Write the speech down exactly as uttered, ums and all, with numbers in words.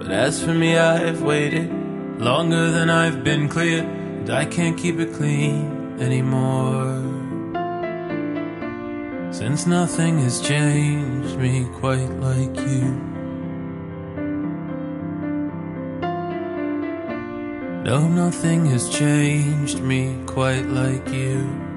But as for me, I've waited longer than I've been clear, and I can't keep it clean anymore. Since nothing has changed me quite like you. No, nothing has changed me quite like you.